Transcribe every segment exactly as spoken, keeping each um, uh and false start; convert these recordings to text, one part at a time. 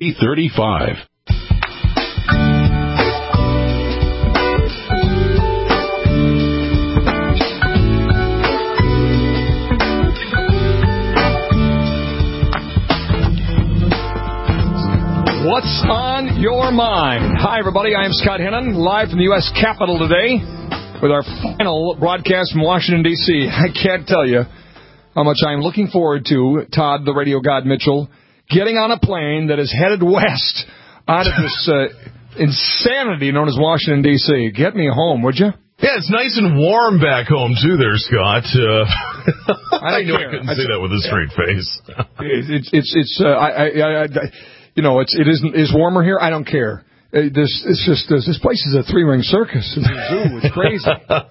thirty-five. What's on your mind? Hi, everybody. I am Scott Hennon, live from the U S Capitol today with our final broadcast from Washington, D C I can't tell you how much I'm looking forward to Todd, the radio god Mitchell, getting on a plane that is headed west out of this uh, insanity known as Washington, D C Get me home, would you? Yeah, it's nice and warm back home, too, there, Scott. Uh, I, I knew care. I couldn't I, say that with a straight face. it's, it's, it's, uh, I, I, I, I You know, it's it isn't is warmer here. I don't care. Uh, this it's just uh, this place is a three ring circus. It's a zoo. It's crazy.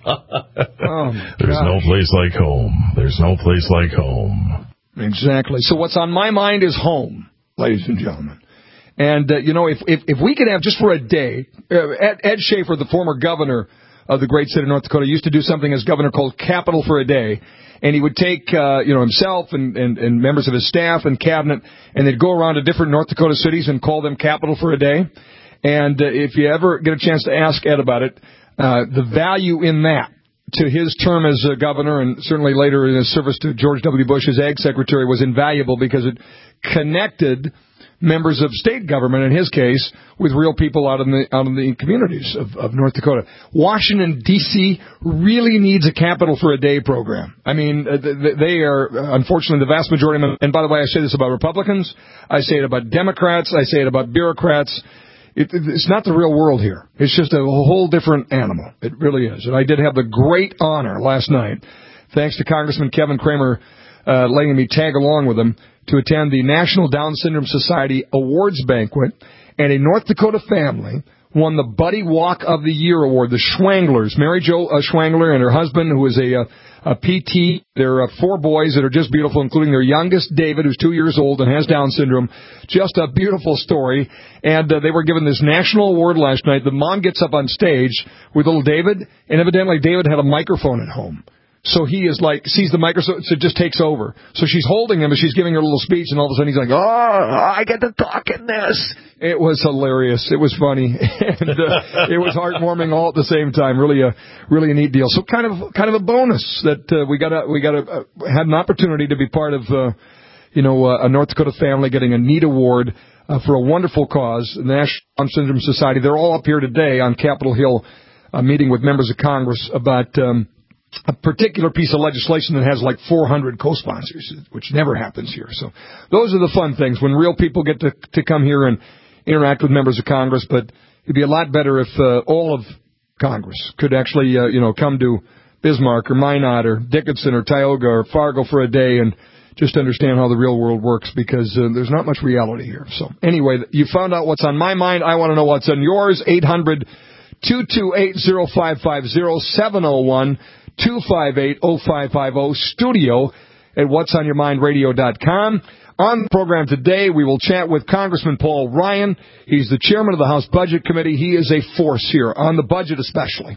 Oh my There's gosh. no place like home. There's no place like home. Exactly. So what's on my mind is home, ladies and gentlemen. And uh, you know, if, if if we could have just for a day, uh, Ed, Ed Schaefer, the former governor of the great state of North Dakota, used to do something as governor called Capital for a Day. And he would take, uh, you know, himself and, and, and members of his staff and cabinet, and they'd go around to different North Dakota cities and call them Capital for a Day. And uh, if you ever get a chance to ask Ed about it, uh, the value in that to his term as uh, governor and certainly later in his service to George W. Bush as ag secretary was invaluable because it connected members of state government, in his case, with real people out in the out in the communities of, of North Dakota. Washington, D C really needs a Capital for a Day program. I mean, they are, unfortunately, the vast majority of them, and by the way, I say this about Republicans, I say it about Democrats, I say it about bureaucrats. It, it's not the real world here. It's just a whole different animal. It really is. And I did have the great honor last night, thanks to Congressman Kevin Cramer uh, letting me tag along with him, to attend the National Down Syndrome Society Awards Banquet, and a North Dakota family won the Buddy Walk of the Year award, the Schwanglers. Mary Jo uh, Schwangler and her husband, who is a, a, a P T. There are four boys that are just beautiful, including their youngest, David, who's two years old and has Down syndrome. Just a beautiful story. And uh, they were given this national award last night. The mom gets up on stage with little David, and evidently David had a microphone at home. So he is like, sees the microphone, so it just takes over. So she's holding him, and she's giving her a little speech, and all of a sudden he's like, oh, I get to talk in this. It was hilarious. It was funny. and uh, it was heartwarming all at the same time. Really a, really a neat deal. So kind of, kind of a bonus that uh, we got a, we got a, uh, had an opportunity to be part of, uh, you know, uh, a North Dakota family getting a neat award uh, for a wonderful cause, the National Down Syndrome Society. They're all up here today on Capitol Hill, uh, meeting with members of Congress about, um, a particular piece of legislation that has like four hundred co-sponsors, which never happens here. So those are the fun things when real people get to, to come here and interact with members of Congress. But it'd be a lot better if uh, all of Congress could actually, uh, you know, come to Bismarck or Minot or Dickinson or Tioga or Fargo for a day and just understand how the real world works, because uh, there's not much reality here. So anyway, you found out what's on my mind. I want to know what's on yours. eight hundred, two two eight, oh five five oh, seven oh one, two five eight, oh five five oh, studio at whats on your mind radio dot com. On the program today, we will chat with Congressman Paul Ryan. He's the chairman of the House Budget Committee. He is a force here, on the budget especially,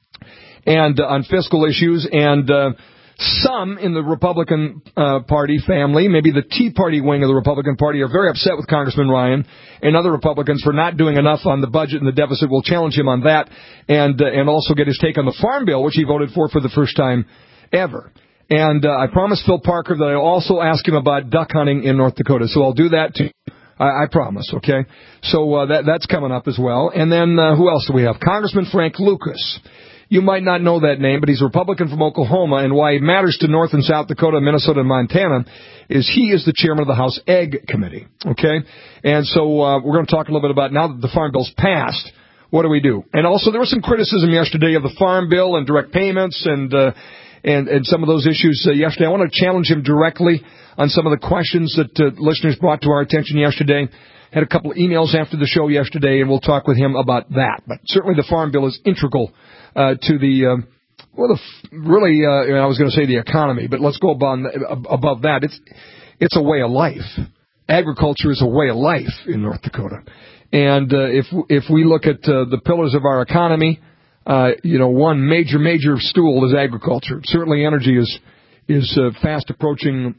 and uh, on fiscal issues. And uh, some in the Republican uh, Party family, maybe the Tea Party wing of the Republican Party, are very upset with Congressman Ryan and other Republicans for not doing enough on the budget and the deficit. We'll challenge him on that, and uh, and also get his take on the Farm Bill, which he voted for for the first time ever. And uh, I promised Phil Parker that I'll also ask him about duck hunting in North Dakota, so I'll do that too. I, I promise, okay? So uh, that that's coming up as well. And then uh, who else do we have? Congressman Frank Lucas. You might not know that name, but he's a Republican from Oklahoma, and why it matters to North and South Dakota, Minnesota, and Montana is he is the chairman of the House Ag Committee, okay? And so uh, we're going to talk a little bit about, now that the Farm Bill's passed, what do we do? And also there was some criticism yesterday of the Farm Bill and direct payments and uh, and, and some of those issues uh, yesterday. I want to challenge him directly on some of the questions that uh, listeners brought to our attention yesterday. Had a couple of emails after the show yesterday, and we'll talk with him about that. But certainly the Farm Bill is integral uh, to the, uh, well, the really, uh, I was going to say the economy, but let's go above, above that. It's it's a way of life. Agriculture is a way of life in North Dakota. And uh, if if we look at uh, the pillars of our economy, uh, you know, one major, major stool is agriculture. Certainly energy is, is uh, fast approaching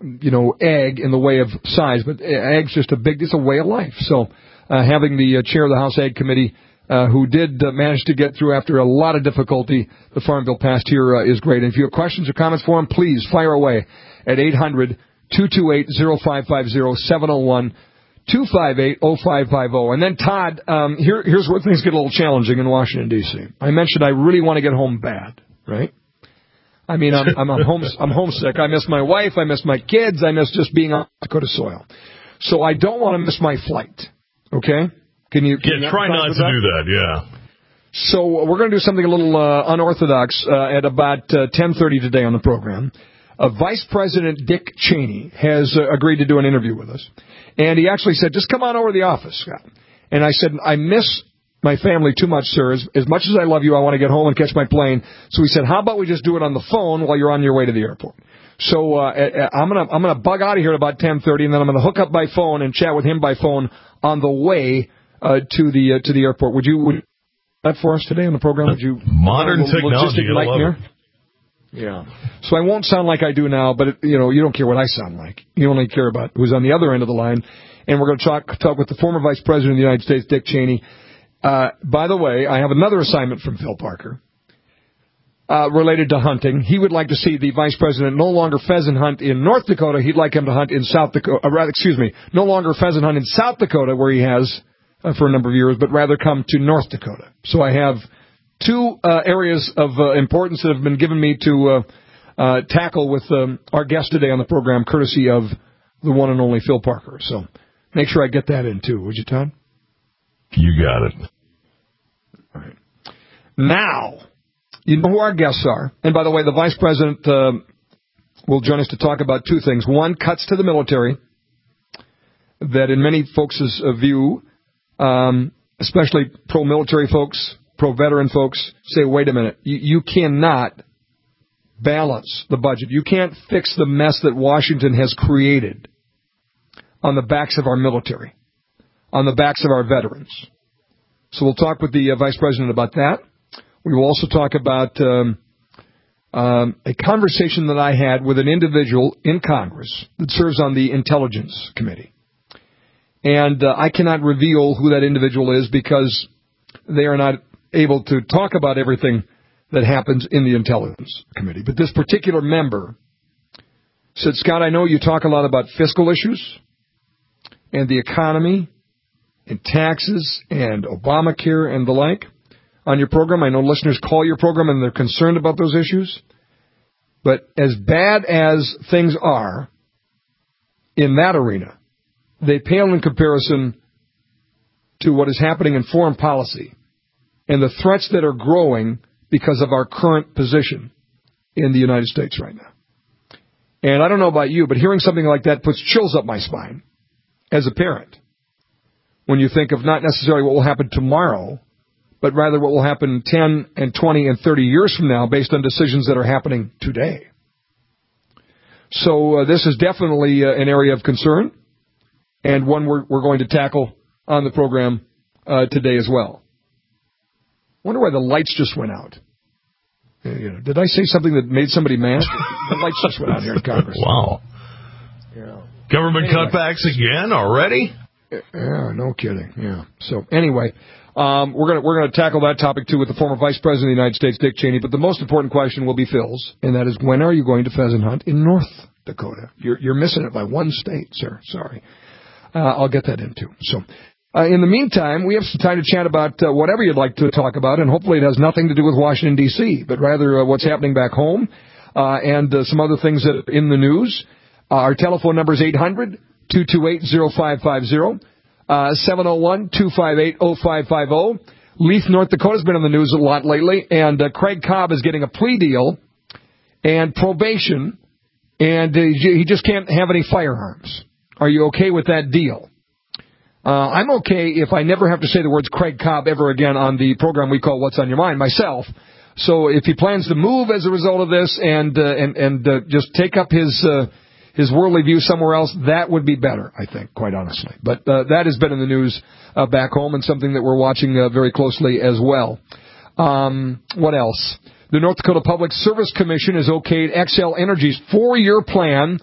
you know, ag in the way of size, but ag's just a big, it's a way of life. So uh, having the uh, chair of the House Ag Committee, uh, who did uh, manage to get through after a lot of difficulty, the Farm Bill passed here, uh, is great. And if you have questions or comments for him, please fire away at eight hundred, two two eight, oh five five oh, seven oh one, two five eight, oh five five oh. And then, Todd, um, here, here's where things get a little challenging in Washington, D C. I mentioned I really want to get home bad, right? I mean, I'm, I'm, I'm, home, I'm homesick. I miss my wife. I miss my kids. I miss just being on Dakota soil. So I don't want to miss my flight, okay? Can you? Can yeah, you try not to that? do that, yeah. So we're going to do something a little uh, unorthodox uh, at about uh, ten thirty today on the program. Uh, Vice President Dick Cheney has uh, agreed to do an interview with us. And he actually said, just come on over to the office, Scott. And I said, I miss my family too much, sir. As, as much as I love you, I want to get home and catch my plane. So he said, how about we just do it on the phone while you're on your way to the airport? So uh, I'm going to I'm gonna bug out of here at about ten thirty, and then I'm going to hook up by phone and chat with him by phone on the way uh, to the uh, to the airport. Would you would you do that for us today on the program? Would you modern technology? I love it. Yeah. So I won't sound like I do now, but, it, you know, you don't care what I sound like. You only care about who's on the other end of the line. And we're going to talk, talk with the former Vice President of the United States, Dick Cheney. Uh, by the way, I have another assignment from Phil Parker uh, related to hunting. He would like to see the Vice President no longer pheasant hunt in North Dakota. He'd like him to hunt in South Dakota. Uh, rather, excuse me, no longer pheasant hunt in South Dakota, where he has uh, for a number of years, but rather come to North Dakota. So I have two uh, areas of uh, importance that have been given me to uh, uh, tackle with um, our guest today on the program, courtesy of the one and only Phil Parker. So make sure I get that in, too. Would you, Todd? You got it. All right. Now, you know who our guests are. And by the way, the Vice President uh, will join us to talk about two things. One, cuts to the military that in many folks' uh, view, um, especially pro-military folks, pro-veteran folks, say, wait a minute, you, you cannot balance the budget. You can't fix the mess that Washington has created on the backs of our military, on the backs of our veterans. So we'll talk with the uh, Vice President about that. We will also talk about um, um, a conversation that I had with an individual in Congress that serves on the Intelligence Committee. And uh, I cannot reveal who that individual is because they are not able to talk about everything that happens in the Intelligence Committee. But this particular member said, Scott, I know you talk a lot about fiscal issues and the economy and taxes and Obamacare and the like on your program. I know listeners call your program and they're concerned about those issues. But as bad as things are in that arena, they pale in comparison to what is happening in foreign policy and the threats that are growing because of our current position in the United States right now. And I don't know about you, but hearing something like that puts chills up my spine as a parent when you think of not necessarily what will happen tomorrow, but rather what will happen ten and twenty and thirty years from now based on decisions that are happening today. So uh, this is definitely uh, an area of concern and one we're, we're going to tackle on the program uh, today as well. Wonder why the lights just went out. You know, did I say something that made somebody mad? The lights just went out here in Congress. Wow. Yeah. Government anyway. Cutbacks again already? Yeah, no kidding. Yeah. So anyway, um, we're gonna we're gonna tackle that topic too with the former Vice President of the United States, Dick Cheney. But the most important question will be Phil's, and that is, when are you going to pheasant hunt in North Dakota? You're you're missing it by one state, sir. Sorry. Uh, I'll get that in too. So. Uh, in the meantime, we have some time to chat about uh, whatever you'd like to talk about, and hopefully it has nothing to do with Washington, D C, but rather uh, what's happening back home uh, and uh, some other things that are in the news. Uh, our telephone number is eight hundred, two two eight, oh five five oh, uh, seven oh one, two five eight, oh five five oh. Leith, North Dakota has been in the news a lot lately, and uh, Craig Cobb is getting a plea deal and probation, and uh, he just can't have any firearms. Are you okay with that deal? Uh, I'm okay if I never have to say the words Craig Cobb ever again on the program we call What's on Your Mind myself. So if he plans to move as a result of this and uh, and and uh, just take up his uh, his worldly view somewhere else, that would be better, I think, quite honestly. But uh, that has been in the news uh, back home and something that we're watching uh, very closely as well. Um, what else? The North Dakota Public Service Commission has okayed Xcel Energy's four-year plan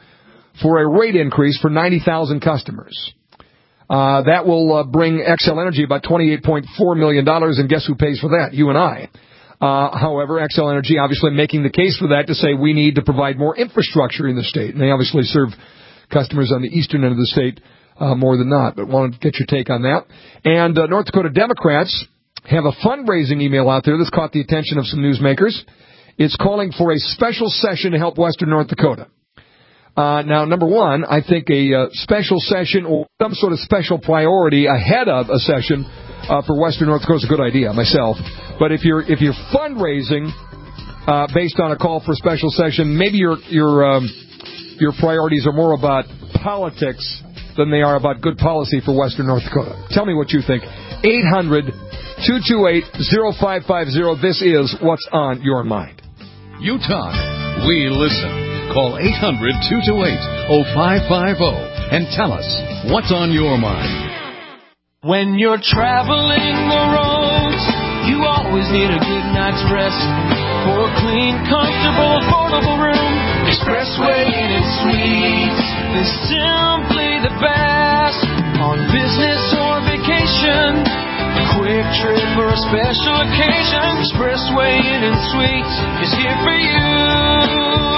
for a rate increase for ninety thousand customers. Uh, that will uh, bring Xcel Energy about twenty-eight point four million dollars, and guess who pays for that? You and I. Uh, however, Xcel Energy obviously making the case for that to say we need to provide more infrastructure in the state, and they obviously serve customers on the eastern end of the state uh, more than not, but wanted to get your take on that. And uh, North Dakota Democrats have a fundraising email out there that's caught the attention of some newsmakers. It's calling for a special session to help western North Dakota. Uh, now, number one, I think a uh, special session or some sort of special priority ahead of a session uh, for western North Dakota is a good idea, myself. But if you're if you're fundraising uh, based on a call for a special session, maybe your your um, your priorities are more about politics than they are about good policy for western North Dakota. Tell me what you think. eight hundred, two two eight, oh five five oh. This is What's on Your Mind. You talk, we listen. Call eight hundred, two two eight, oh five five oh and tell us what's on your mind. When you're traveling the roads, you always need a good night's rest. For a clean, comfortable, affordable room, Expressway Inn and Suites is simply the best. On business or vacation, a quick trip or a special occasion, Expressway Inn and Suites is here for you.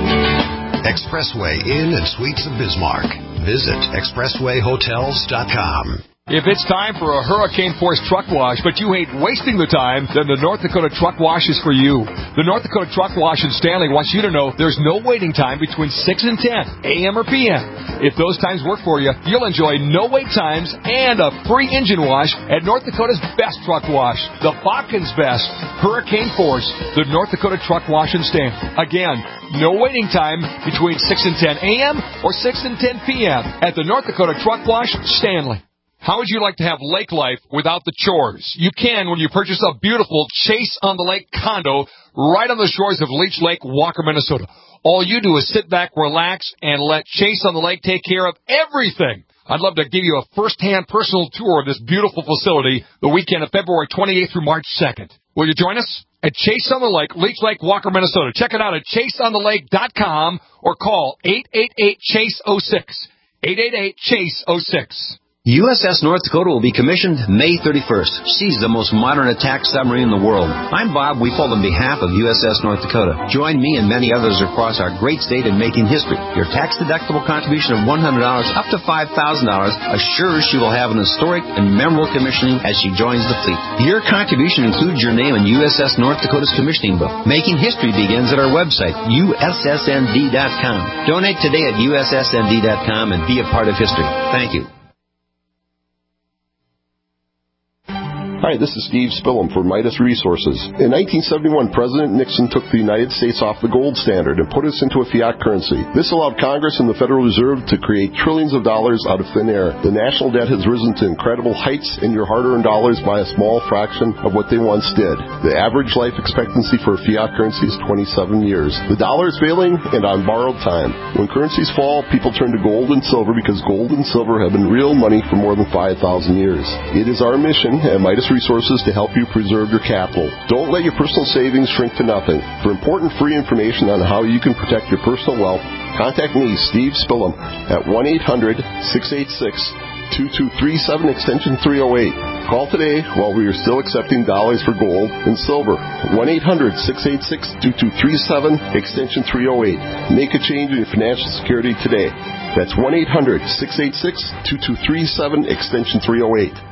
Expressway Inn and Suites of Bismarck. Visit expressway hotels dot com. If it's time for a hurricane-force truck wash, but you hate wasting the time, then the North Dakota Truck Wash is for you. The North Dakota Truck Wash in Stanley wants you to know there's no waiting time between six and ten, a m or p m. If those times work for you, you'll enjoy no wait times and a free engine wash at North Dakota's best truck wash, the Bobkins Best Hurricane Force, the North Dakota Truck Wash in Stanley. Again, no waiting time between six and ten a m or six and ten p m at the North Dakota Truck Wash, Stanley. How would you like to have lake life without the chores? You can when you purchase a beautiful Chase on the Lake condo right on the shores of Leech Lake, Walker, Minnesota. All you do is sit back, relax, and let Chase on the Lake take care of everything. I'd love to give you a first-hand personal tour of this beautiful facility the weekend of February twenty-eighth through March second. Will you join us? At Chase on the Lake, Leech Lake, Walker, Minnesota. Check it out at chase on the lake dot com or call eight eight eight, chase oh six. eight eight eight, chase oh six. U S S North Dakota will be commissioned May thirty-first. She's the most modern attack submarine in the world. I'm Bob Weefold on behalf of U S S North Dakota. Join me and many others across our great state in making history. Your tax-deductible contribution of one hundred dollars up to five thousand dollars assures she will have an historic and memorable commissioning as she joins the fleet. Your contribution includes your name in U S S North Dakota's commissioning book. Making history begins at our website, U S S N D dot com. Donate today at U S S N D dot com and be a part of history. Thank you. Hi, this is Steve Spillum for Midas Resources. In nineteen seventy-one, President Nixon took the United States off the gold standard and put us into a fiat currency. This allowed Congress and the Federal Reserve to create trillions of dollars out of thin air. The national debt has risen to incredible heights, and your hard-earned dollars by a small fraction of what they once did. The average life expectancy for a fiat currency is twenty-seven years. The dollar is failing and on borrowed time. When currencies fall, people turn to gold and silver because gold and silver have been real money for more than five thousand years. It is our mission at Midas Resources to help you preserve your capital. Don't let your personal savings shrink to nothing. For important free information on how you can protect your personal wealth, contact me, Steve Spillum, at one eight hundred, six eight six, two two three seven, extension three oh eight. Call today while we are still accepting dollars for gold and silver. one eight hundred, six eight six, two two three seven, extension three oh eight. Make a change in your financial security today. That's one eight hundred, six eight six, two two three seven, extension three oh eight.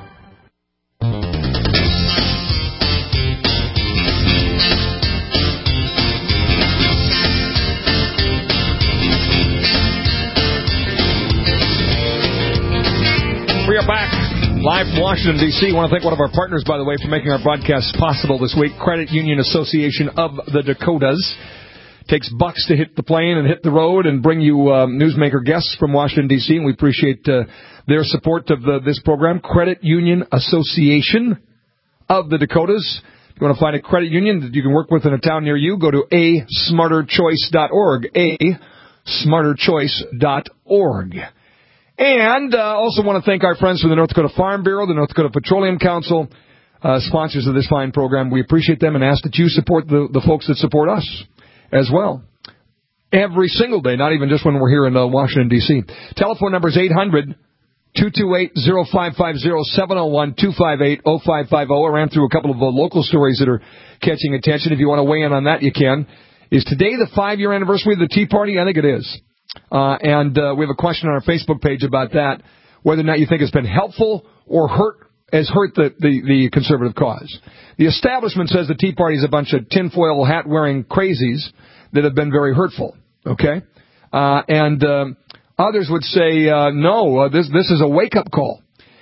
We are back live from Washington, D C I want to thank one of our partners, by the way, for making our broadcast possible this week, Credit Union Association of the Dakotas. Takes bucks to hit the plane and hit the road and bring you um, newsmaker guests from Washington, D C, and we appreciate uh, their support of the, this program, Credit Union Association of the Dakotas. If you want to find a credit union that you can work with in a town near you, go to a smarter choice dot org, a smarter choice dot org. And uh, also want to thank our friends from the North Dakota Farm Bureau, the North Dakota Petroleum Council, uh, sponsors of this fine program. We appreciate them and ask that you support the, the folks that support us as well. every single day, not even just when we're here in uh, Washington, D C Telephone number is eight hundred, two two eight, oh five five oh, seven oh one, two five eight, oh five five oh. I ran through a couple of uh, local stories that are catching attention. If you want to weigh in on that, you can. Is today the five-year anniversary of the Tea Party? I think it is. Uh, and uh, we have a question on our Facebook page about that, whether or not you think it's been helpful or hurt has hurt the, the, the conservative cause. The establishment says the Tea Party is a bunch of tinfoil hat-wearing crazies that have been very hurtful, okay? Uh, and um, others would say, uh, no, uh, this this is a wake-up call.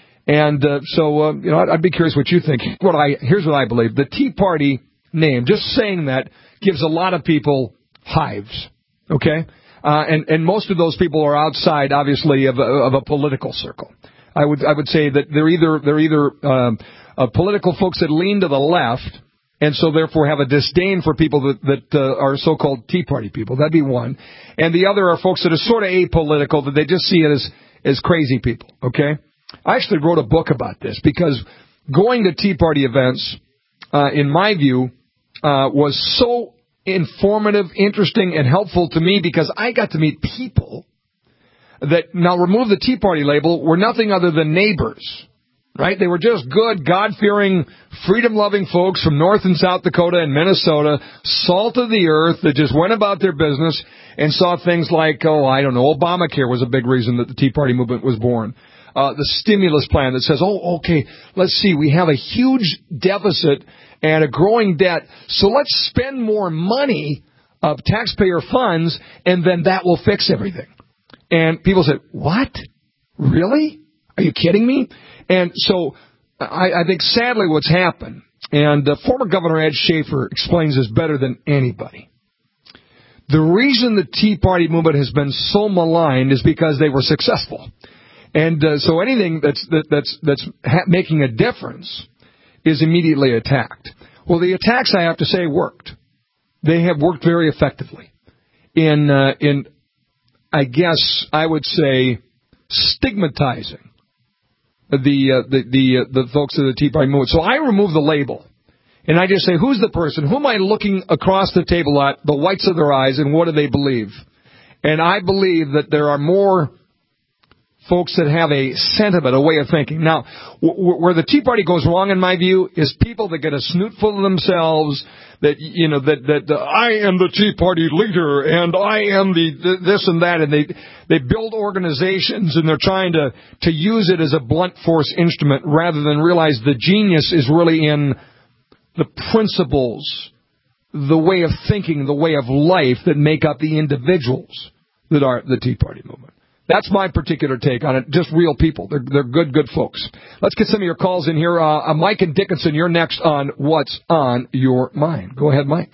And uh, so, uh, you know, I'd, I'd be curious what you think. What I Here's what I believe. The Tea Party name, just saying that, gives a lot of people hives, okay? Uh, and, and most of those people are outside, obviously, of a, of a political circle. I would I would say that they're either they're either um, uh, political folks that lean to the left, and so therefore have a disdain for people that that uh, are so-called Tea Party people. That'd be one. And the other are folks that are sort of apolitical, that they just see it as as crazy people. Okay, I actually wrote a book about this because going to Tea Party events, uh, in my view, uh, was so informative, interesting, and helpful to me because I got to meet people that, now remove the Tea Party label, were nothing other than neighbors, right? They were just good, God-fearing, freedom-loving folks from North and South Dakota and Minnesota, salt of the earth, that just went about their business and saw things like, oh, I don't know, Obamacare was a big reason that the Tea Party movement was born. Uh, the stimulus plan that says, oh, okay, let's see, we have a huge deficit and a growing debt, so let's spend more money of taxpayer funds, and then that will fix everything. And people said, what? Really? Are you kidding me? And so I, I think sadly what's happened, and uh, former Governor Ed Schaefer explains this better than anybody. The reason the Tea Party movement has been so maligned is because they were successful. And uh, so anything that's that, that's that's ha- making a difference is immediately attacked. Well, the attacks, I have to say, worked. They have worked very effectively in uh, in I guess I would say stigmatizing the uh, the the, uh, the folks of the Tea Party movement. So I remove the label, and I just say, who's the person? Who am I looking across the table at, the whites of their eyes, and what do they believe? And I believe that there are more folks that have a sentiment, a way of thinking. Now, w- where the Tea Party goes wrong, in my view, is people that get a snoot full of themselves, that, you know, that, that uh, I am the Tea Party leader, and I am the, the this and that, and they they build organizations, and they're trying to, to use it as a blunt force instrument, rather than realize the genius is really in the principles, the way of thinking, the way of life that make up the individuals that are the Tea Party movement. That's my particular take on it. Just real people. They're, they're good, good folks. Let's get some of your calls in here. Uh, uh, Mike and Dickinson, you're next on What's on Your Mind. Go ahead, Mike.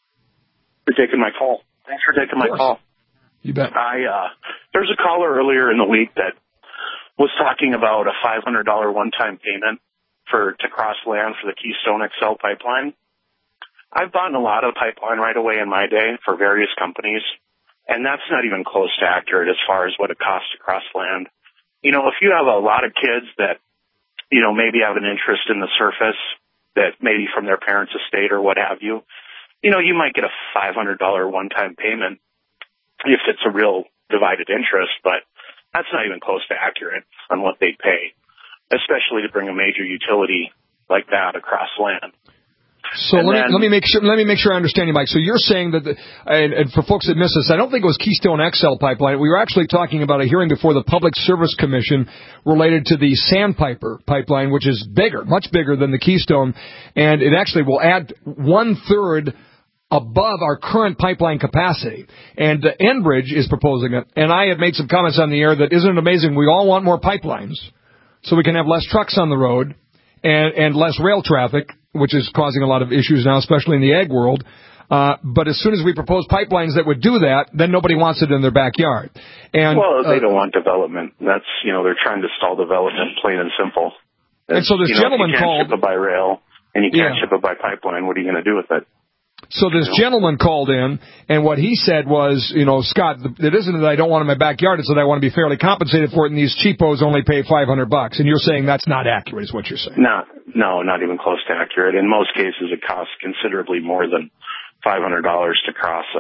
For taking my call. Thanks for taking my call. You bet. I uh, there's a caller earlier in the week that was talking about a five hundred dollars one-time payment for to cross land for the Keystone X L pipeline. I've bought a lot of pipeline right away in my day for various companies. And that's not even close to accurate as far as what it costs to cross land. You know, if you have a lot of kids that, you know, maybe have an interest in the surface, that maybe from their parents' estate or what have you, you know, you might get a five hundred dollars one-time payment if it's a real divided interest, but that's not even close to accurate on what they pay, especially to bring a major utility like that across land. So let me, let me make sure let me make sure I understand you, Mike. So you're saying that, the, and, and for folks that miss this, I don't think it was Keystone X L pipeline. We were actually talking about a hearing before the Public Service Commission related to the Sandpiper pipeline, which is bigger, much bigger than the Keystone, and it actually will add one third above our current pipeline capacity. And uh, Enbridge is proposing it, and I have made some comments on the air that isn't it amazing? We all want more pipelines so we can have less trucks on the road and, and less rail traffic, which is causing a lot of issues now, especially in the ag world. Uh, but as soon as we propose pipelines that would do that, then nobody wants it in their backyard. And well, they uh, don't want development. That's, you know, they're trying to stall development, plain and simple. and That's, so this you know, gentleman if you can't called. ship it by rail and you can't Yeah. ship it by pipeline, what are you going to do with it? So this gentleman called in, and what he said was, you know, Scott, it isn't that I don't want it in my backyard, it's that I want to be fairly compensated for it, and these cheapos only pay five hundred bucks. And you're saying that's not accurate, is what you're saying? No, no, not even close to accurate. In most cases, it costs considerably more than five hundred dollars to cross a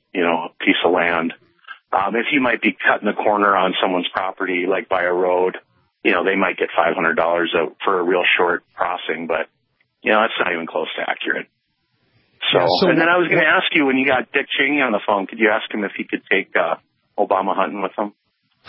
you know, a piece of land. Um, if you might be cutting the corner on someone's property, like by a road, you know, they might get five hundred dollars for a real short crossing, but, you know, that's not even close to accurate. So, yeah, so and then I was going to ask you, when you got Dick Cheney on the phone, could you ask him if he could take uh, Obama hunting with him?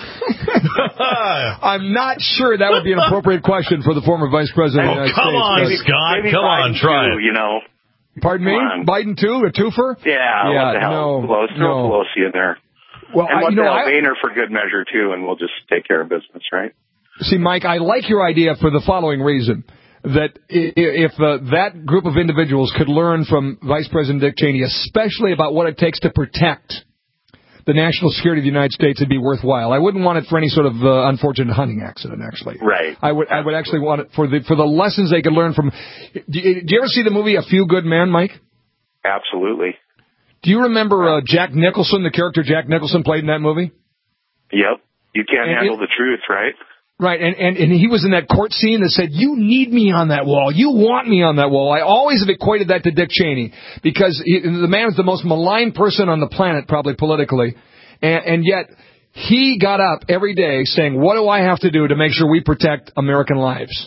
I'm not sure that would be an appropriate question for the former Vice President oh, of the United come States. on, maybe, Scott. Maybe come Biden on, try too, it. You know. Pardon me? Biden too? A twofer? Yeah, yeah what the hell? no, Pelosi, throw no. Pelosi in there. Well, and I, what you the know, hell, I, Boehner for good measure, too, and we'll just take care of business, right? See, Mike, I like your idea for the following reason. That if uh, that group of individuals could learn from Vice President Dick Cheney, especially about what it takes to protect the national security of the United States, it'd be worthwhile. I wouldn't want it for any sort of uh, unfortunate hunting accident, actually. Right. I would I would actually want it for the for the lessons they could learn from. Do you, do you ever see the movie A Few Good Men, Mike? Absolutely. Do you remember uh, Jack Nicholson, the character Jack Nicholson played in that movie? Yep. You can't and handle it, the truth, right? Right, and, and, and he was in that court scene that said, you need me on that wall. You want me on that wall. I always have equated that to Dick Cheney because he, the man is the most maligned person on the planet, probably politically, and, and yet he got up every day saying, what do I have to do to make sure we protect American lives?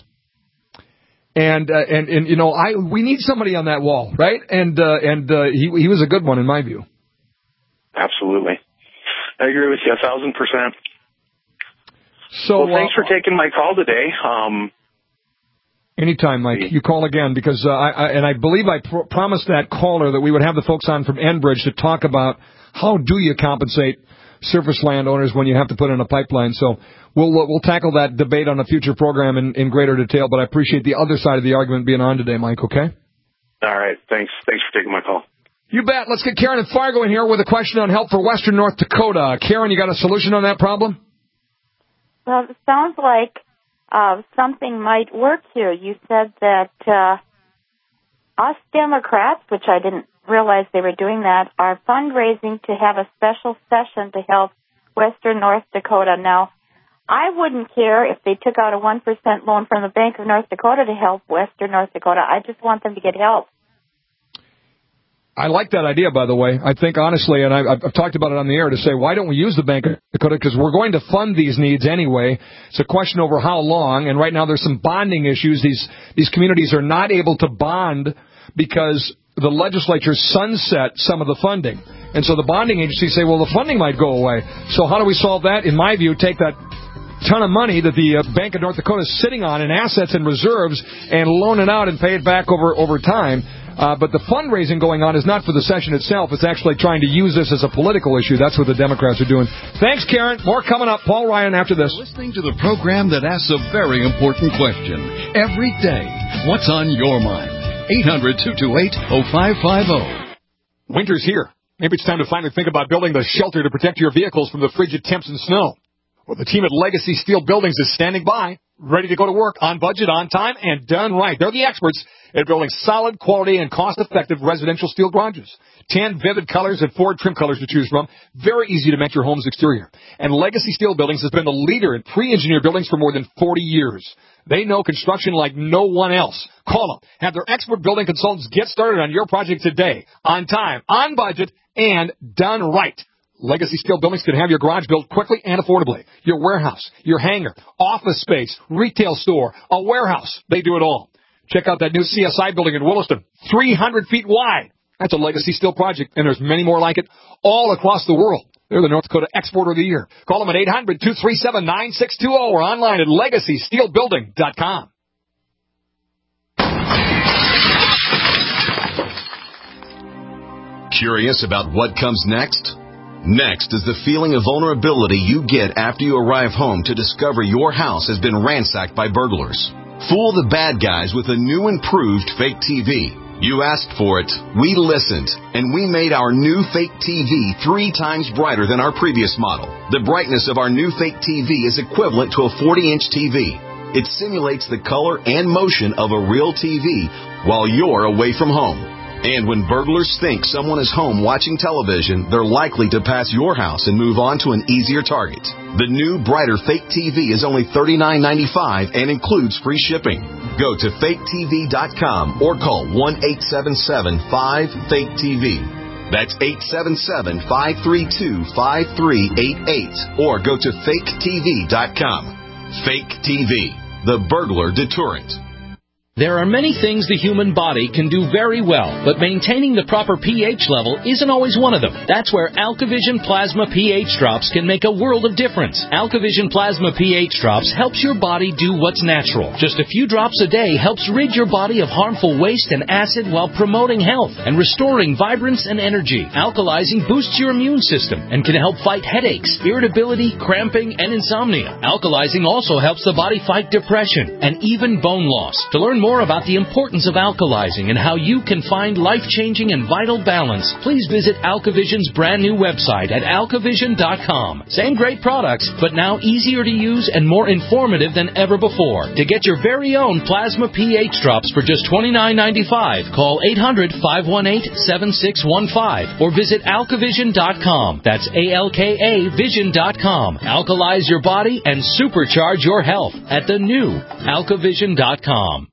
And, uh, and, and you know, I we need somebody on that wall, right? And uh, and uh, he he was a good one in my view. Absolutely. I agree with you a thousand percent. So, well, thanks uh, for taking my call today. Um, anytime, Mike. You call again because uh, I, I and I believe I pr- promised that caller that we would have the folks on from Enbridge to talk about how do you compensate surface landowners when you have to put in a pipeline. So we'll we'll tackle that debate on a future program in, in greater detail. But I appreciate the other side of the argument being on today, Mike. Okay. All right. Thanks. Thanks for taking my call. You bet. Let's get Karen and Fargo in here with a question on help for Western North Dakota. Karen, you got a solution on that problem? Well, it sounds like uh, something might work here. You said that uh, us Democrats, which I didn't realize they were doing that, are fundraising to have a special session to help Western North Dakota. Now, I wouldn't care if they took out a one percent loan from the Bank of North Dakota to help Western North Dakota. I just want them to get help. I like that idea, by the way. I think, honestly, and I've, I've talked about it on the air, to say, why don't we use the Bank of Dakota? Because we're going to fund these needs anyway. It's a question over how long, and right now there's some bonding issues. These these communities are not able to bond because the legislature sunset some of the funding. And so the bonding agencies say, well, the funding might go away. So how do we solve that? In my view, take that ton of money that the uh, Bank of North Dakota is sitting on in assets and reserves and loan it out and pay it back over, over time. Uh, but the fundraising going on is not for the session itself. It's actually trying to use this as a political issue. That's what the Democrats are doing. Thanks, Karen. More coming up. Paul Ryan after this. Listening to the program that asks a very important question every day. What's on your mind? eight hundred, two two eight, oh five five oh. Winter's here. Maybe it's time to finally think about building the shelter to protect your vehicles from the frigid temps and snow. Well, the team at Legacy Steel Buildings is standing by, ready to go to work on budget, on time, and done right. They're the experts at building solid, quality, and cost-effective residential steel garages. Ten vivid colors and four trim colors to choose from. Very easy to match your home's exterior. And Legacy Steel Buildings has been the leader in pre-engineered buildings for more than forty years. They know construction like no one else. Call them. Have their expert building consultants get started on your project today. On time, on budget, and done right. Legacy Steel Buildings can have your garage built quickly and affordably. Your warehouse, your hangar, office space, retail store, a warehouse. They do it all. Check out that new C S I building in Williston, three hundred feet wide. That's a Legacy Steel project, and there's many more like it all across the world. They're the North Dakota Exporter of the Year. Call them at eight hundred, two three seven, nine six two zero or online at legacy steel building dot com. Curious about what comes next? Next is the feeling of vulnerability you get after you arrive home to discover your house has been ransacked by burglars. Fool the bad guys with a new improved fake T V. You asked for it, we listened, and we made our new fake T V three times brighter than our previous model. The brightness of our new fake T V is equivalent to a forty-inch T V. It simulates the color and motion of a real T V while you're away from home. And when burglars think someone is home watching television, they're likely to pass your house and move on to an easier target. The new, brighter fake T V is only thirty-nine ninety-five and includes free shipping. Go to fake T V dot com or call one eight seven seven, five, fake T V. That's eight seven seven, five three two, five three eight eight or go to fake T V dot com. Fake T V, the burglar deterrent. There are many things the human body can do very well, but maintaining the proper pH level isn't always one of them. That's where AlkaVision Plasma pH Drops can make a world of difference. AlkaVision Plasma pH Drops helps your body do what's natural. Just a few drops a day helps rid your body of harmful waste and acid while promoting health and restoring vibrance and energy. Alkalizing boosts your immune system and can help fight headaches, irritability, cramping, and insomnia. Alkalizing also helps the body fight depression and even bone loss. To learn more about the importance of alkalizing and how you can find life-changing and vital balance, please visit AlkaVision's brand new website at alkavision dot com. Same great products, but now easier to use and more informative than ever before. To get your very own Plasma pH Drops for just twenty-nine ninety-five, call eight hundred, five one eight, seven six one five or visit alkavision dot com. That's A L K A vision dot com. Alkalize your body and supercharge your health at the new alkavision dot com.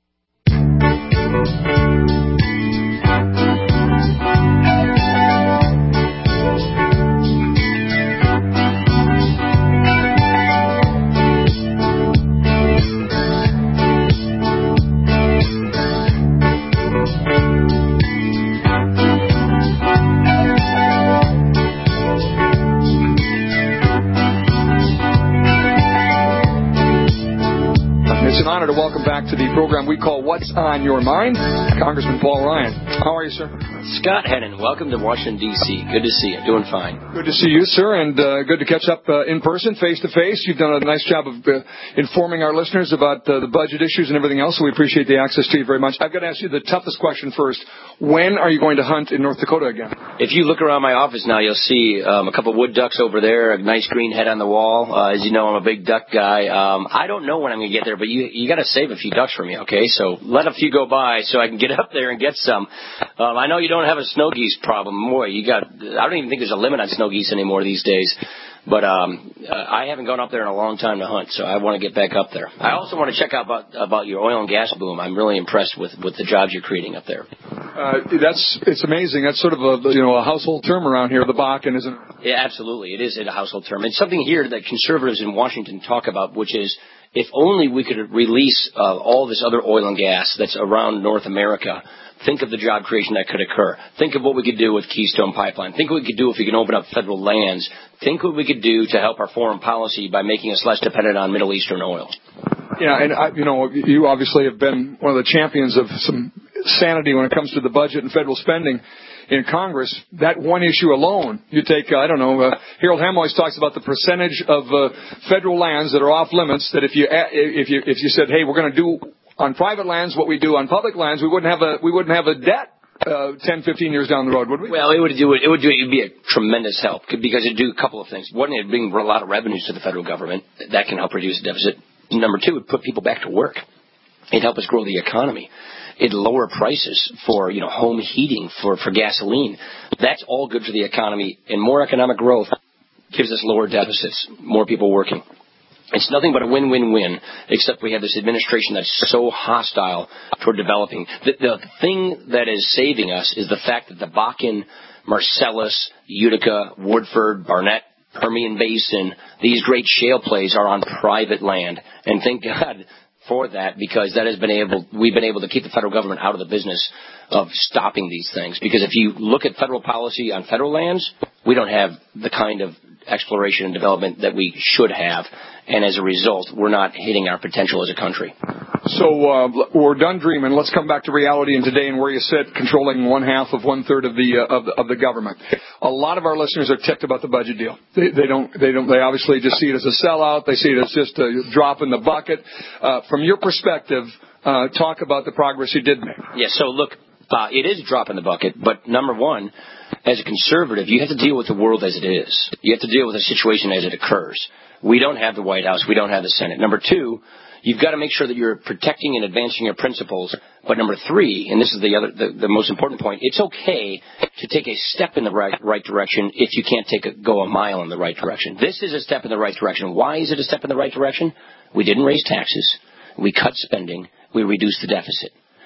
It's an honor to welcome back to the program we call What's on Your Mind, Congressman Paul Ryan. How are you, sir? Scott Hennon, welcome to Washington, D C Good to see you. Doing fine. Good to see you, sir, and uh, good to catch up uh, in person, face-to-face. You've done a nice job of uh, informing our listeners about uh, the budget issues and everything else, so we appreciate the access to you very much. I've got to ask you the toughest question first. When are you going to hunt in North Dakota again? If you look around my office now, you'll see um, a couple of wood ducks over there, a nice green head on the wall. Uh, as you know, I'm a big duck guy. Um, I don't know when I'm going to get there, but you you got to save a few ducks for me, okay? So let a few go by so I can get up there and get some. Um, I know you don't have a snow geese problem. Boy, you got. I don't even think there's a limit on snow geese anymore these days. But um, uh, I haven't gone up there in a long time to hunt, so I want to get back up there. I also want to check out about, about your oil and gas boom. I'm really impressed with, with the jobs you're creating up there. Uh, that's it's amazing. That's sort of a you know a household term around here, the Bakken, isn't it? Yeah, absolutely. It is a household term. It's something here that conservatives in Washington talk about, which is if only we could release uh, all this other oil and gas that's around North America. Think of the job creation that could occur. Think of what we could do with Keystone Pipeline. Think what we could do if we can open up federal lands. Think what we could do to help our foreign policy by making us less dependent on Middle Eastern oil. Yeah, and I, you know, you obviously have been one of the champions of some sanity when it comes to the budget and federal spending in Congress. That one issue alone, you take, uh, I don't know, uh, Harold Hamm always talks about the percentage of uh, federal lands that are off limits. That if you if you if you said, hey, we're going to do on private lands what we do on public lands, we wouldn't have a we wouldn't have a debt uh, ten, fifteen years down the road, would we? Well, it would do it. It would do it would be a tremendous help because it'd do a couple of things. One, it'd bring a lot of revenues to the federal government. That can help reduce the deficit. Number two, it'd put people back to work. It'd help us grow the economy. It'd lower prices for, you know, home heating, for, for gasoline. That's all good for the economy. And more economic growth gives us lower deficits, more people working. It's nothing but a win-win-win, except we have this administration that's so hostile toward developing. The, the thing that is saving us is the fact that the Bakken, Marcellus, Utica, Woodford, Barnett, Permian Basin, these great shale plays are on private land. And thank God for that, because that has been able, we've been able to keep the federal government out of the business of stopping these things. Because if you look at federal policy on federal lands, we don't have the kind of exploration and development that we should have. And as a result, we're not hitting our potential as a country. So uh, we're done dreaming. Let's come back to reality and today and where you sit, controlling one half of one third of the, uh, of the of the government. A lot of our listeners are ticked about the budget deal. They, they don't. They don't. They obviously just see it as a sellout. They see it as just a drop in the bucket. Uh, from your perspective, uh, talk about the progress you did make. Yeah. So look, uh, it is a drop in the bucket. But number one, as a conservative, you have to deal with the world as it is. You have to deal with the situation as it occurs. We don't have the White House. We don't have the Senate. Number two, you've got to make sure that you're protecting and advancing your principles. But number three, and this is the other, the, the most important point, it's okay to take a step in the right, right direction if you can't take a, go a mile in the right direction. This is a step in the right direction. Why is it a step in the right direction? We didn't raise taxes. We cut spending. We reduced the deficit.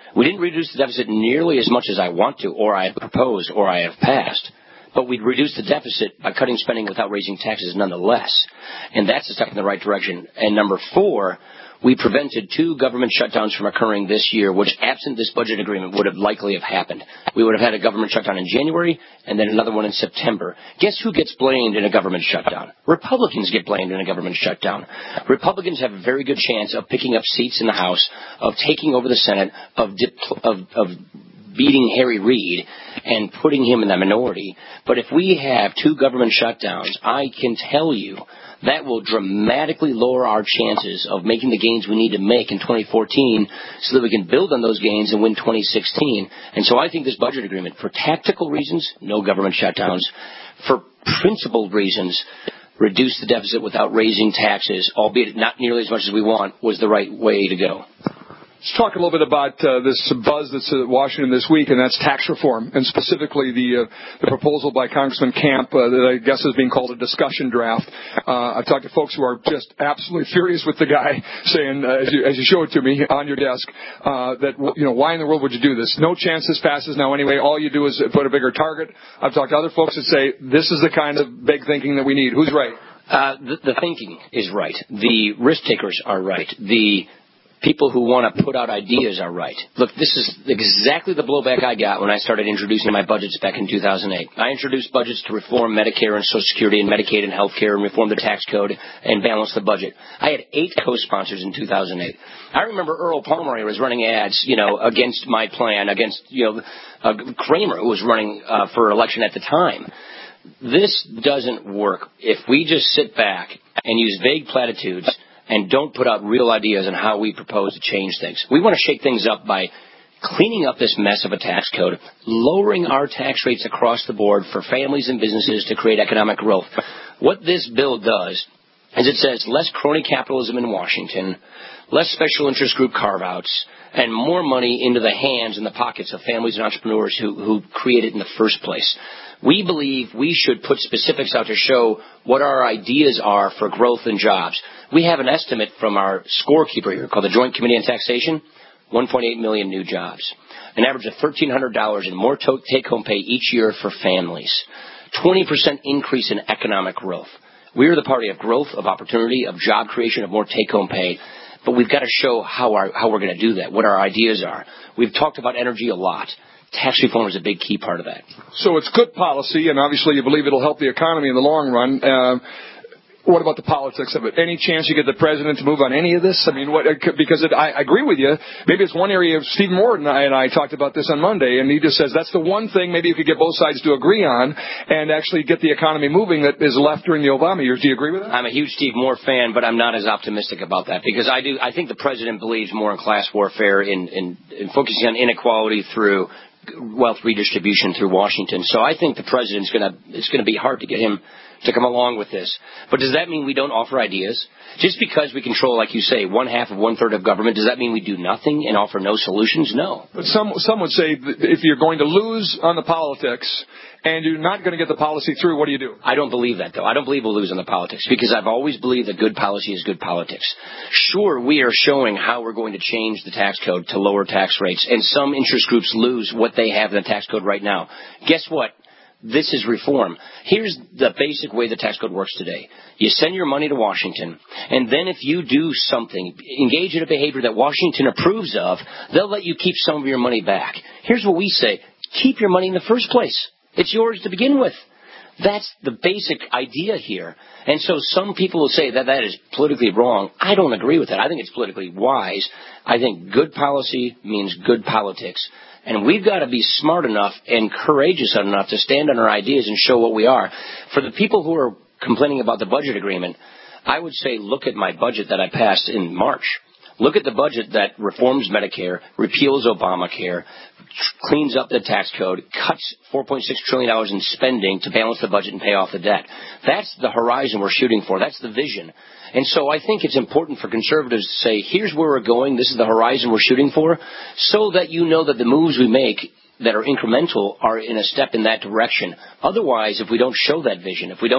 We didn't reduce the deficit nearly as much as I want to, or I have proposed, or I have passed. But we'd reduce the deficit by cutting spending without raising taxes nonetheless. And that's a step in the right direction. And number four, we prevented two government shutdowns from occurring this year, which, absent this budget agreement, would have likely have happened. We would have had a government shutdown in January and then another one in September. Guess who gets blamed in a government shutdown? Republicans get blamed in a government shutdown. Republicans have a very good chance of picking up seats in the House, of taking over the Senate, of, dipl- of, of beating Harry Reid and putting him in the minority. But if we have two government shutdowns, I can tell you that will dramatically lower our chances of making the gains we need to make in twenty fourteen so that we can build on those gains and win twenty sixteen. And so I think this budget agreement, for tactical reasons, no government shutdowns. For principled reasons, reduce the deficit without raising taxes, albeit not nearly as much as we want, was the right way to go. Let's talk a little bit about uh, this buzz that's at Washington this week, and that's tax reform, and specifically the uh, the proposal by Congressman Camp uh, that I guess is being called a discussion draft. Uh, I've talked to folks who are just absolutely furious with the guy, saying, uh, as you as you show it to me on your desk, uh, that you know why in the world would you do this? No chance this passes now anyway. All you do is put a bigger target. I've talked to other folks that say this is the kind of big thinking that we need. Who's right? Uh, the, the thinking is right. The risk takers are right. The people who want to put out ideas are right. Look, this is exactly the blowback I got when I started introducing my budgets back in two thousand eight. I introduced budgets to reform Medicare and Social Security and Medicaid and health care and reform the tax code and balance the budget. I had eight co-sponsors in two thousand eight. I remember Earl Palmer was running ads, you know, against my plan, against, you know, uh, Kramer, who was running uh, for election at the time. This doesn't work if we just sit back and use vague platitudes and don't put out real ideas on how we propose to change things. We want to shake things up by cleaning up this mess of a tax code, lowering our tax rates across the board for families and businesses to create economic growth. What this bill does is it says less crony capitalism in Washington, less special interest group carve-outs, and more money into the hands and the pockets of families and entrepreneurs who, who create it in the first place. We believe we should put specifics out to show what our ideas are for growth and jobs. We have an estimate from our scorekeeper here called the Joint Committee on Taxation, one point eight million new jobs, an average of thirteen hundred dollars in more to- take-home pay each year for families, twenty percent increase in economic growth. We are the party of growth, of opportunity, of job creation, of more take-home pay. But we've got to show how, our, how we're going to do that, what our ideas are. We've talked about energy a lot. Tax reform is a big key part of that. So it's good policy, and obviously you believe it'll help the economy in the long run. Uh, what about the politics of it? Any chance you get the president to move on any of this? I mean, what, because it, I agree with you. Maybe it's one area. Stephen Ward and I, and I talked about this on Monday, and he just says that's the one thing maybe you could get both sides to agree on and actually get the economy moving that is left during the Obama years. Do you agree with that? I'm a huge Steve Moore fan, but I'm not as optimistic about that because I do. I think the president believes more in class warfare, in, in, in focusing on inequality through wealth redistribution through Washington. So I think the president's going to, it's going to be hard to get him to come along with this. But does that mean we don't offer ideas? Just because we control, like you say, one half of one third of government, does that mean we do nothing and offer no solutions? No. But some, some would say that if you're going to lose on the politics and you're not going to get the policy through, what do you do? I don't believe that, though. I don't believe we'll lose on the politics because I've always believed that good policy is good politics. Sure, we are showing how we're going to change the tax code to lower tax rates, and some interest groups lose what they have in the tax code right now. Guess what? This is reform. Here's the basic way the tax code works today. You send your money to Washington, and then if you do something, engage in a behavior that Washington approves of, they'll let you keep some of your money back. Here's what we say. Keep your money in the first place. It's yours to begin with. That's the basic idea here. And so some people will say that that is politically wrong. I don't agree with that. I think it's politically wise. I think good policy means good politics. And we've got to be smart enough and courageous enough to stand on our ideas and show what we are. For the people who are complaining about the budget agreement, I would say look at my budget that I passed in March. Look at the budget that reforms Medicare, repeals Obamacare, cleans up the tax code, cuts four point six trillion dollars in spending to balance the budget and pay off the debt. That's the horizon we're shooting for. That's the vision. And so I think it's important for conservatives to say, here's where we're going, this is the horizon we're shooting for, so that you know that the moves we make that are incremental are in a step in that direction. Otherwise, if we don't show that vision, if we don't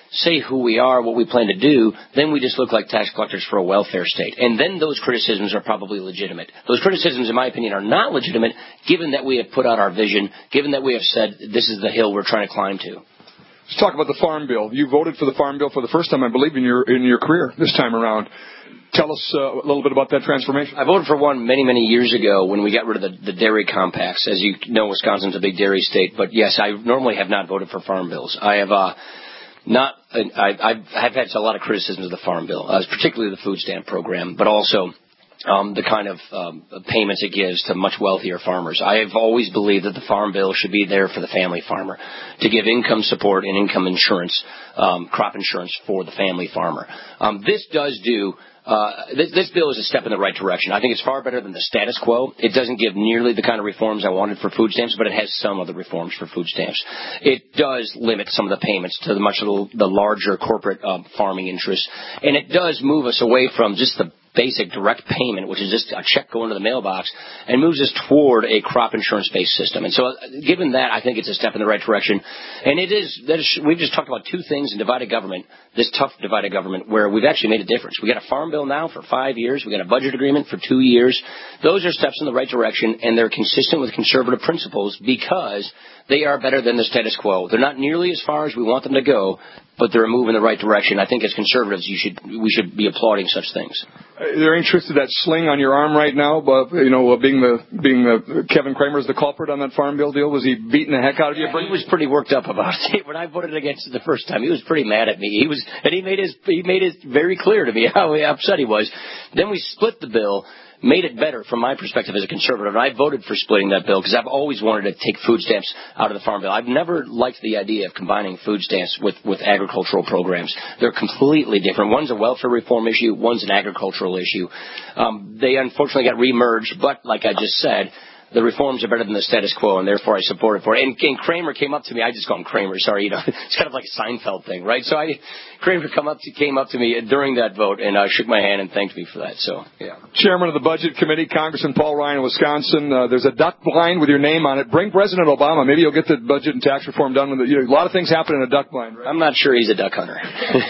say who we are, what we plan to do, then we just look like tax collectors for a welfare state. And then those criticisms are probably legitimate. Those criticisms, in my opinion, are not legitimate, given that we have put out our vision, given that we have said this is the hill we're trying to climb to. Let's talk about the Farm Bill. You voted for the Farm Bill for the first time, I believe, in your in your career this time around. Tell us uh, a little bit about that transformation. I voted for one many, many years ago when we got rid of the, the dairy compacts. As you know, Wisconsin's a big dairy state. But, yes, I normally have not voted for farm bills. I have uh, not I, I've had a lot of criticisms of the Farm Bill, uh, particularly the food stamp program, but also um, the kind of um, payments it gives to much wealthier farmers. I have always believed that the Farm Bill should be there for the family farmer, to give income support and income insurance, um, crop insurance for the family farmer. Um, this does do... Uh, this, this bill is a step in the right direction. I think it's far better than the status quo. It doesn't give nearly the kind of reforms I wanted for food stamps, but it has some of the reforms for food stamps. It does limit some of the payments to the much of the, the larger corporate uh, farming interests, and it does move us away from just the basic direct payment, which is just a check going to the mailbox, and moves us toward a crop insurance-based system. And so, uh, given that, I think it's a step in the right direction. And it is, that is, we've just talked about two things in divided government, this tough divided government, where we've actually made a difference. We got a farm bill now for five years. We got a budget agreement for two years. Those are steps in the right direction, and they're consistent with conservative principles because they are better than the status quo. They're not nearly as far as we want them to go, but they're a move in the right direction. I think as conservatives, you should we should be applauding such things. Is there any truth to that sling on your arm right now? But you know, uh, being the being the Kevin Kramer is the culprit on that Farm Bill deal. Was he beating the heck out of you? Yeah, he was pretty worked up about it. When I voted against it the first time, he was pretty mad at me. He was, and he made his he made it very clear to me how upset he was. Then we split the bill. Made it better from my perspective as a conservative, and I voted for splitting that bill because I've always wanted to take food stamps out of the Farm Bill. I've never liked the idea of combining food stamps with, with agricultural programs. They're completely different. One's a welfare reform issue, one's an agricultural issue. Um, they unfortunately got remerged, but like I just said, the reforms are better than the status quo, and therefore I support it for it. And, and Kramer came up to me. I just call him Kramer. Sorry, you know, it's kind of like a Seinfeld thing, right? So I, Kramer come up to, came up to me during that vote and uh, shook my hand and thanked me for that. So, yeah. Chairman of the Budget Committee, Congressman Paul Ryan of Wisconsin. Uh, there's a duck blind with your name on it. Bring President Obama. Maybe you'll get the budget and tax reform done with it. You know, a lot of things happen in a duck blind, right? I'm not sure he's a duck hunter,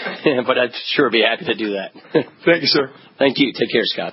but I'd sure be happy to do that. Thank you, sir. Thank you. Take care, Scott.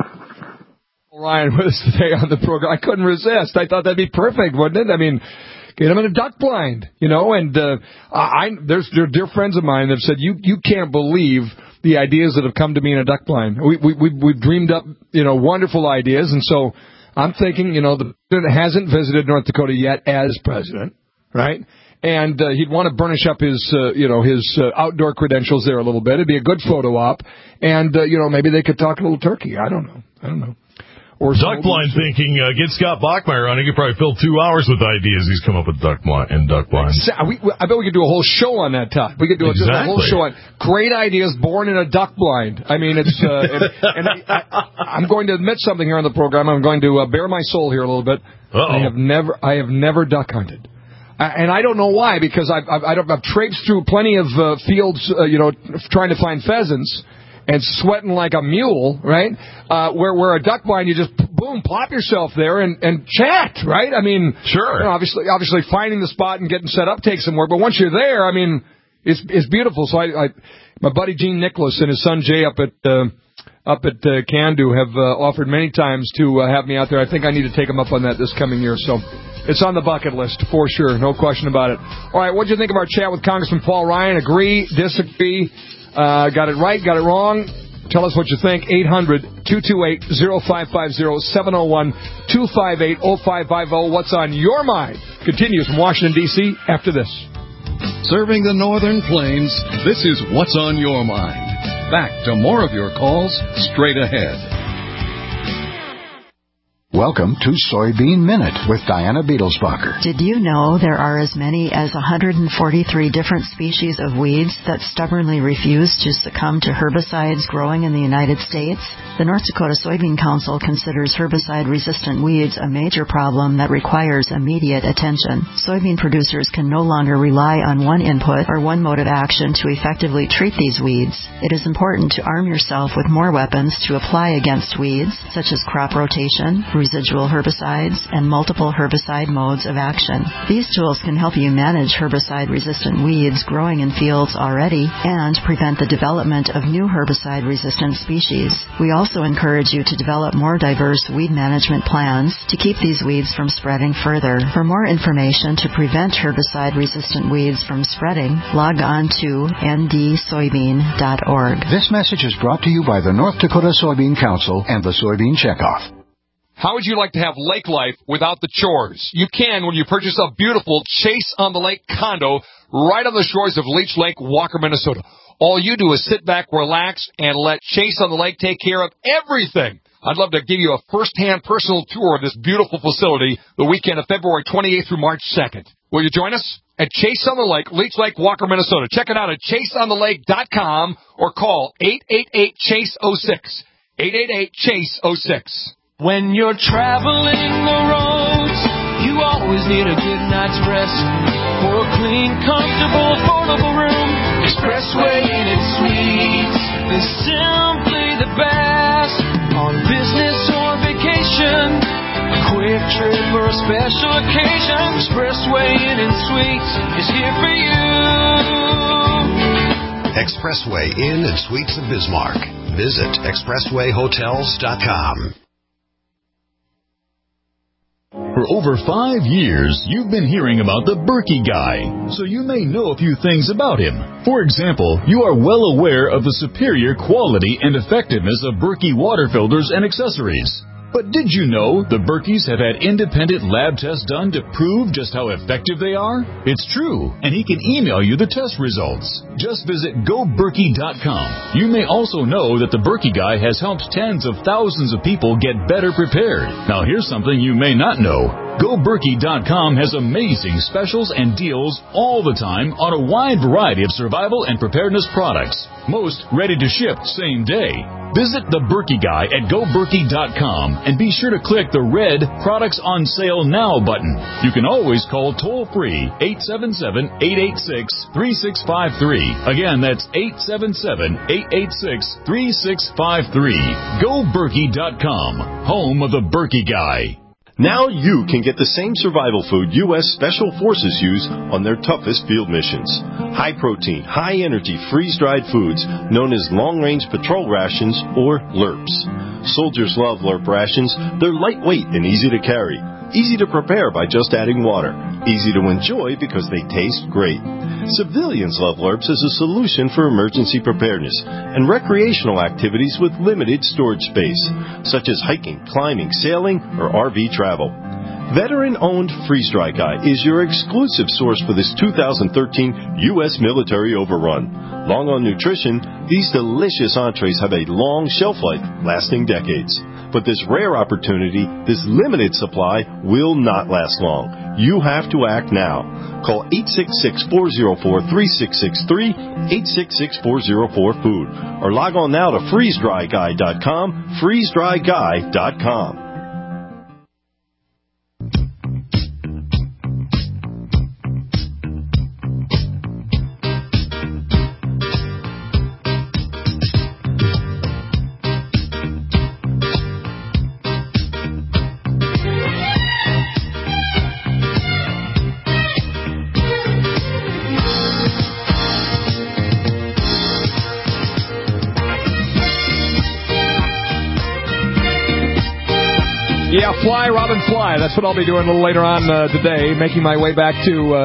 Ryan with us today on the program. I couldn't resist. I thought that'd be perfect, wouldn't it? I mean, get him in a duck blind, you know. And uh, I, there's there are dear friends of mine that have said you you can't believe the ideas that have come to me in a duck blind. We we we we've dreamed up, you know, wonderful ideas, and so I'm thinking, you know, the president hasn't visited North Dakota yet as president, right? And uh, he'd want to burnish up his, uh, you know, his uh, outdoor credentials there a little bit. It'd be a good photo op, and uh, you know, maybe they could talk a little turkey. I don't know. I don't know. Or duck blind thinking, uh, get Scott Bachmeyer on. He could probably fill two hours with ideas he's come up with duck blind and duck blind. We, I bet we could do a whole show on that, Todd. We could do exactly. a, a whole show on great ideas born in a duck blind. I mean, it's, uh, and, and I, I, I'm going to admit something here on the program. I'm going to uh, bare my soul here a little bit. Uh-oh. I have never, I have never duck hunted. And I don't know why, because I've, I've, I've traipsed through plenty of uh, fields, uh, you know, trying to find pheasants. And sweating like a mule, right? Uh, where where a duck blind, you just boom, plop yourself there and, and chat, right? I mean, sure. You know, obviously, obviously finding the spot and getting set up takes some work, but once you're there, I mean, it's it's beautiful. So I, I my buddy Gene Nicholas and his son Jay up at uh, up at uh, Candu have uh, offered many times to uh, have me out there. I think I need to take them up on that this coming year. So it's on the bucket list for sure, no question about it. All right, what did you think of our chat with Congressman Paul Ryan? Agree, disagree? Uh, got it right, got it wrong? Tell us what you think. eight hundred, two two eight, oh five five oh, seven oh one, two five eight, oh five five oh. What's on your mind? Continues from Washington, D C after this. Serving the Northern Plains, this is What's on Your Mind. Back to more of your calls straight ahead. Welcome to Soybean Minute with Diana Beetlesbacher. Did you know there are as many as one hundred forty-three different species of weeds that stubbornly refuse to succumb to herbicides growing in the United States? The North Dakota Soybean Council considers herbicide-resistant weeds a major problem that requires immediate attention. Soybean producers can no longer rely on one input or one mode of action to effectively treat these weeds. It is important to arm yourself with more weapons to apply against weeds, such as crop rotation, residual herbicides, and multiple herbicide modes of action. These tools can help you manage herbicide-resistant weeds growing in fields already and prevent the development of new herbicide-resistant species. We also encourage you to develop more diverse weed management plans to keep these weeds from spreading further. For more information to prevent herbicide-resistant weeds from spreading, log on to n d soybean dot org. This message is brought to you by the North Dakota Soybean Council and the Soybean Checkoff. How would you like to have lake life without the chores? You can when you purchase a beautiful Chase on the Lake condo right on the shores of Leech Lake, Walker, Minnesota. All you do is sit back, relax, and let Chase on the Lake take care of everything. I'd love to give you a first-hand personal tour of this beautiful facility the weekend of February twenty-eighth through March second. Will you join us? At Chase on the Lake, Leech Lake, Walker, Minnesota. Check it out at chase on the lake dot com or call eight eight eight, chase oh six. eight eight eight, chase oh six. When you're traveling the roads, you always need a good night's rest. For a clean, comfortable, affordable room, Expressway Inn and Suites is simply the best. On business or vacation, a quick trip or a special occasion, Expressway Inn and Suites is here for you. Expressway Inn and Suites of Bismarck. Visit expressway hotels dot com. For over five years, you've been hearing about the Berkey Guy, so you may know a few things about him. For example, you are well aware of the superior quality and effectiveness of Berkey water filters and accessories. But did you know the Berkeys have had independent lab tests done to prove just how effective they are? It's true, and he can email you the test results. Just visit go berkey dot com. You may also know that the Berkey Guy has helped tens of thousands of people get better prepared. Now here's something you may not know. go berkey dot com has amazing specials and deals all the time on a wide variety of survival and preparedness products. Most ready to ship same day. Visit the Berkey Guy at go berkey dot com and be sure to click the red Products on Sale Now button. You can always call toll-free eight seven seven, eight eight six, three six five three. Again, that's eight seven seven, eight eight six, three six five three. go berkey dot com, home of the Berkey Guy. Now you can get the same survival food U S Special Forces use on their toughest field missions. High-protein, high-energy, freeze-dried foods known as long-range patrol rations, or L R Ps. Soldiers love L R P rations. They're lightweight and easy to carry. Easy to prepare by just adding water. Easy to enjoy because they taste great. Civilians love L R Ps as a solution for emergency preparedness and recreational activities with limited storage space, such as hiking, climbing, sailing, or R V travel. Veteran-owned Freeze Dry Guy is your exclusive source for this two thousand thirteen U S military overrun. Long on nutrition, these delicious entrees have a long shelf life, lasting decades. But this rare opportunity, this limited supply, will not last long. You have to act now. Call eight six six, four zero four, three six six three, eight six six, four zero four, food, or log on now to freeze dry guy dot com, freeze dry guy dot com. Yeah, fly, Robin, fly. That's what I'll be doing a little later on uh, today, making my way back to uh,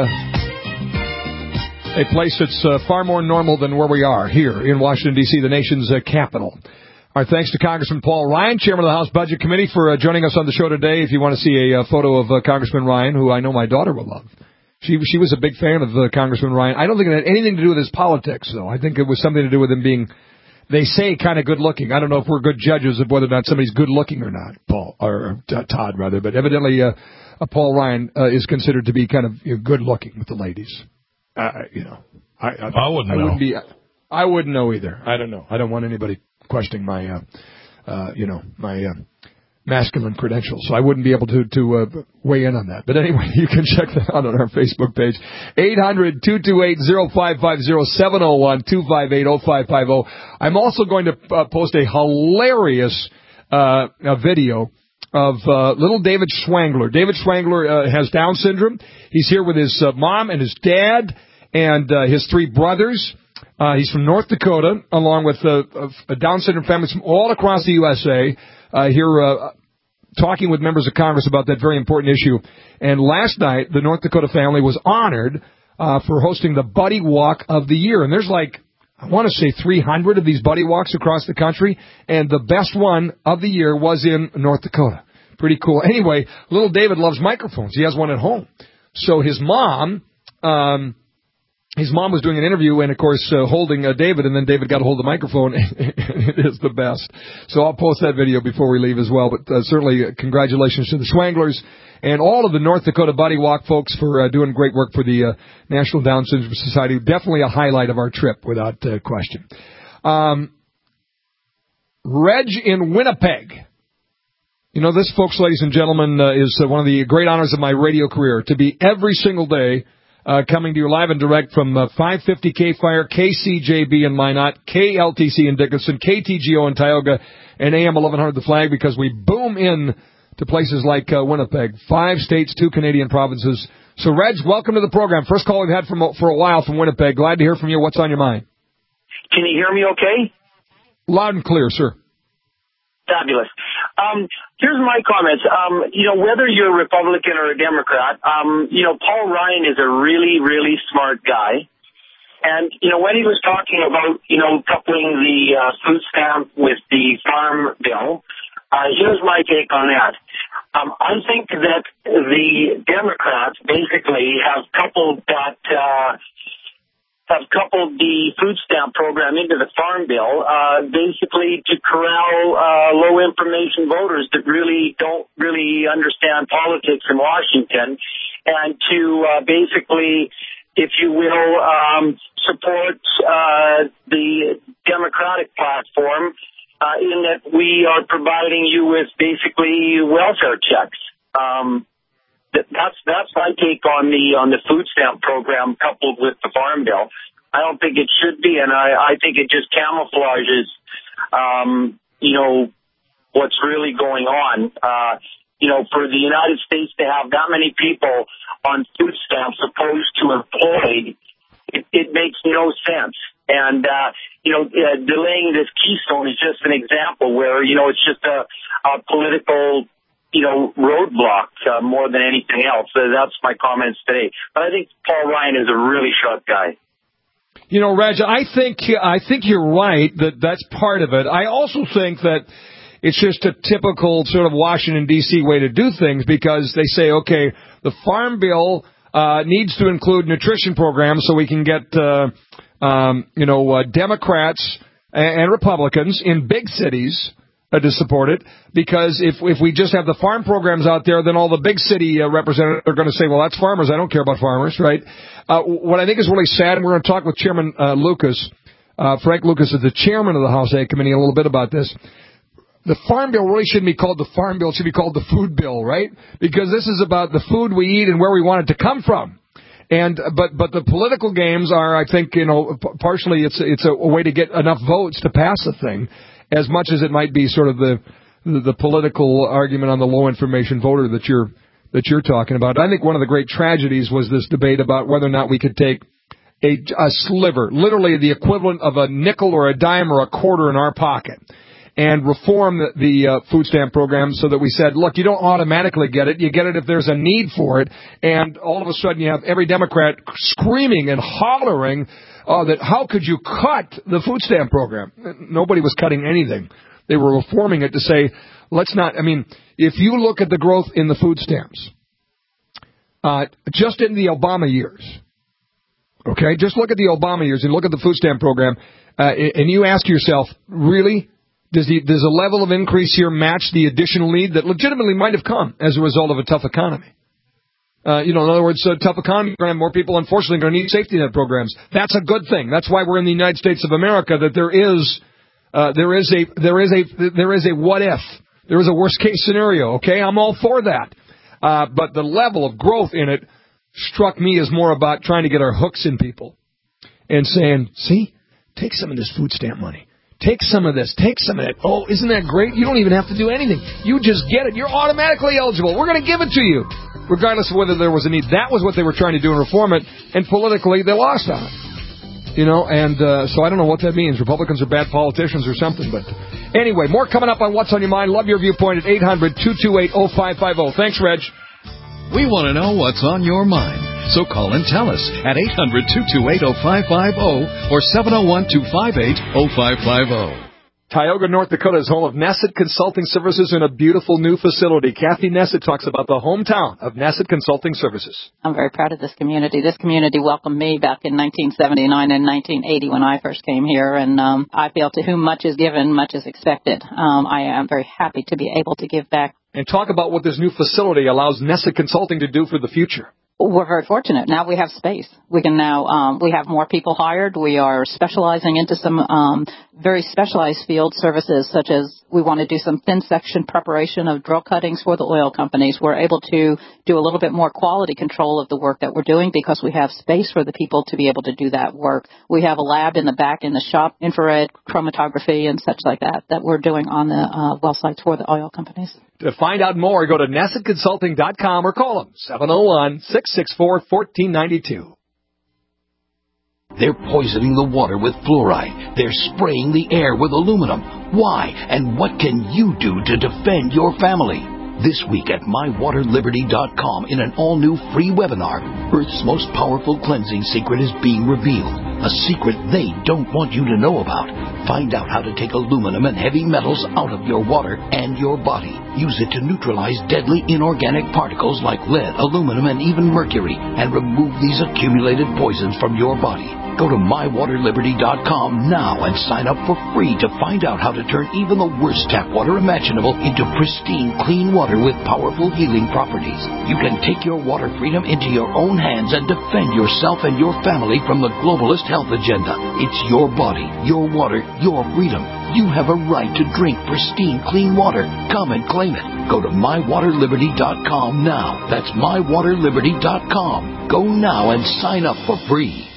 a place that's uh, far more normal than where we are here in Washington, D C, the nation's uh, capital. Our thanks to Congressman Paul Ryan, Chairman of the House Budget Committee, for uh, joining us on the show today. If you want to see a uh, photo of uh, Congressman Ryan, who I know my daughter will love. She she was a big fan of uh, Congressman Ryan. I don't think it had anything to do with his politics, though. I think it was something to do with him being, they say, kind of good-looking. I don't know if we're good judges of whether or not somebody's good-looking or not, Paul, or uh, Todd, rather. But evidently, uh, uh, Paul Ryan uh, is considered to be kind of you know, good-looking with the ladies. Uh, you know, I, I, I wouldn't I know. Wouldn't be, I wouldn't know either. I don't know. I don't want anybody questioning my, uh, uh, you know, my uh, masculine credentials. So I wouldn't be able to to uh, weigh in on that. But anyway, you can check that out on our Facebook page. eight hundred, two two eight, oh five five oh, seven oh one, two five eight, oh five five oh. I'm also going to uh, post a hilarious uh, a video of uh, little David Schwangler. David Schwangler uh, has Down syndrome. He's here with his uh, mom and his dad and uh, his three brothers. Uh, he's from North Dakota, along with uh, a Down syndrome families from all across the U S A. Uh, here, uh, talking with members of Congress about that very important issue. And last night, the North Dakota family was honored uh, for hosting the Buddy Walk of the Year. And there's like, I want to say three hundred of these Buddy Walks across the country. And the best one of the year was in North Dakota. Pretty cool. Anyway, little David loves microphones. He has one at home. So his mom... Um, His mom was doing an interview and, of course, uh, holding uh, David, and then David got a hold of the microphone. It is the best. So I'll post that video before we leave as well. But uh, certainly, uh, congratulations to the Schwanglers and all of the North Dakota Buddy Walk folks for uh, doing great work for the uh, National Down Syndrome Society. Definitely a highlight of our trip, without uh, question. Um, Reg in Winnipeg. You know, this, folks, ladies and gentlemen, uh, is uh, one of the great honors of my radio career, to be every single day Uh, coming to you live and direct from uh, five fifty K Fire, K C J B in Minot, K L T C in Dickinson, K T G O in Tioga, and A M eleven hundred The Flag, because we boom in to places like uh, Winnipeg. Five states, two Canadian provinces. So, Reg, welcome to the program. First call we've had from, for a while from Winnipeg. Glad to hear from you. What's on your mind? Can you hear me okay? Loud and clear, sir. Fabulous. Um, here's my comments. Um, you know, whether you're a Republican or a Democrat, um, you know, Paul Ryan is a really, really smart guy. And, you know, when he was talking about, you know, coupling the uh, food stamp with the farm bill, uh, here's my take on that. Um, I think that the Democrats basically have coupled that, uh, have coupled the food stamp program into the farm bill, uh, basically to corral uh, low information voters that really don't really understand politics in Washington, and to uh, basically, if you will, um, support uh, the Democratic platform uh, in that we are providing you with basically welfare checks. Um, That's that's my take on the on the food stamp program coupled with the farm bill. I don't think it should be, and I, I think it just camouflages, um, you know, what's really going on. Uh, you know, for the United States to have that many people on food stamps opposed to employed, it, it makes no sense. And uh, you know, uh, delaying this Keystone is just an example where you know it's just a, a political, you know, roadblock uh, more than anything else. So that's my comments today. But I think Paul Ryan is a really sharp guy. You know, Reg, I think I think you're right that that's part of it. I also think that it's just a typical sort of Washington, D C way to do things, because they say, okay, the farm bill uh, needs to include nutrition programs so we can get, uh, um, you know, uh, Democrats and Republicans in big cities Uh, to support it, because if if we just have the farm programs out there, then all the big city uh, representatives are going to say, well, that's farmers. I don't care about farmers, right? Uh, what I think is really sad, and we're going to talk with Chairman uh, Lucas, uh, Frank Lucas is the chairman of the House Ag Committee, a little bit about this. The farm bill really shouldn't be called the farm bill. It should be called the food bill, right? Because this is about the food we eat and where we want it to come from. And but but the political games are, I think, you know, partially it's it's a, a way to get enough votes to pass the thing, as much as it might be sort of the, the the political argument on the low information voter that you're that you're talking about. I think one of the great tragedies was this debate about whether or not we could take a, a sliver, literally the equivalent of a nickel or a dime or a quarter in our pocket, and reform the, the uh, food stamp program so that we said, look, you don't automatically get it. You get it if there's a need for it. And all of a sudden you have every Democrat screaming and hollering Uh, that how could you cut the food stamp program? Nobody was cutting anything. They were reforming it to say, let's not, I mean, if you look at the growth in the food stamps, uh, just in the Obama years, okay, just look at the Obama years and look at the food stamp program, uh, and you ask yourself, really, does the, does the level of increase here match the additional need that legitimately might have come as a result of a tough economy? Uh, you know, in other words, a tough economy, we're going to have more people, unfortunately, going to need safety net programs. That's a good thing. That's why we're in the United States of America, that there is, uh, there is a, there is a, there is a what if. There is a worst case scenario, okay? I'm all for that. Uh, but the level of growth in it struck me as more about trying to get our hooks in people and saying, see, take some of this food stamp money. Take some of this. Take some of that. Oh, isn't that great? You don't even have to do anything. You just get it. You're automatically eligible. We're going to give it to you, regardless of whether there was a need. That was what they were trying to do and reform it, and politically they lost on it. You know, and uh, so I don't know what that means. Republicans are bad politicians or something. But anyway, more coming up on What's on Your Mind. Love your viewpoint at eight hundred, two two eight, oh five five oh. Thanks, Reg. We want to know what's on your mind. So call and tell us at eight hundred, two two eight, oh five five oh or seven oh one, two five eight, oh five five oh. Tioga, North Dakota is home of Nesset Consulting Services in a beautiful new facility. Kathy Nesset talks about the hometown of Nesset Consulting Services. I'm very proud of this community. This community welcomed me back in nineteen seventy-nine and nineteen eighty when I first came here, and um, I feel to whom much is given, much is expected. Um, I am very happy to be able to give back. And talk about what this new facility allows Nesset Consulting to do for the future. We're very fortunate. Now we have space. We can now, um, we have more people hired. We are specializing into some um, very specialized field services, such as we want to do some thin section preparation of drill cuttings for the oil companies. We're able to do a little bit more quality control of the work that we're doing because we have space for the people to be able to do that work. We have a lab in the back in the shop, infrared chromatography and such like that, that we're doing on the uh, well sites for the oil companies. To find out more, go to Nesset Consulting dot com or call them, seven oh one, six six four, one four nine two. They're poisoning the water with fluoride. They're spraying the air with aluminum. Why? And what can you do to defend your family? This week at my water liberty dot com in an all-new free webinar, Earth's most powerful cleansing secret is being revealed. A secret they don't want you to know about. Find out how to take aluminum and heavy metals out of your water and your body. Use it to neutralize deadly inorganic particles like lead, aluminum, and even mercury, and remove these accumulated poisons from your body. Go to my water liberty dot com now and sign up for free to find out how to turn even the worst tap water imaginable into pristine, clean water with powerful healing properties. You can take your water freedom into your own hands and defend yourself and your family from the globalist health agenda. It's your body, your water, your freedom. You have a right to drink pristine, clean water. Come and claim it. Go to my water liberty dot com now. That's my water liberty dot com. Go now and sign up for free.